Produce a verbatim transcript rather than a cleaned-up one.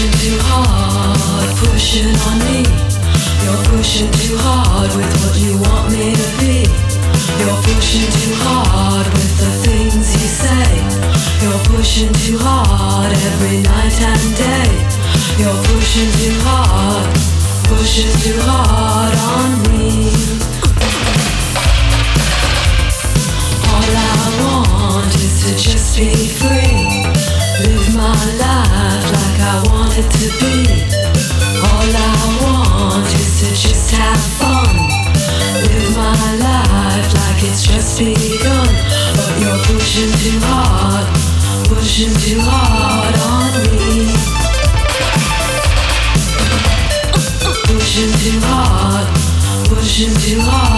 pushing too hard, pushing on me. You're pushing too hard with what you want me to be. You're pushing too hard with the things you say. You're pushing too hard every night and day. You're pushing too hard, pushing too hard on me. All I want is to just be free. Live my life like I want it to be. All I want is to just have fun. Live my life like it's just begun. But you're pushing too hard, pushing too hard on me. Pushing too hard, pushing too hard.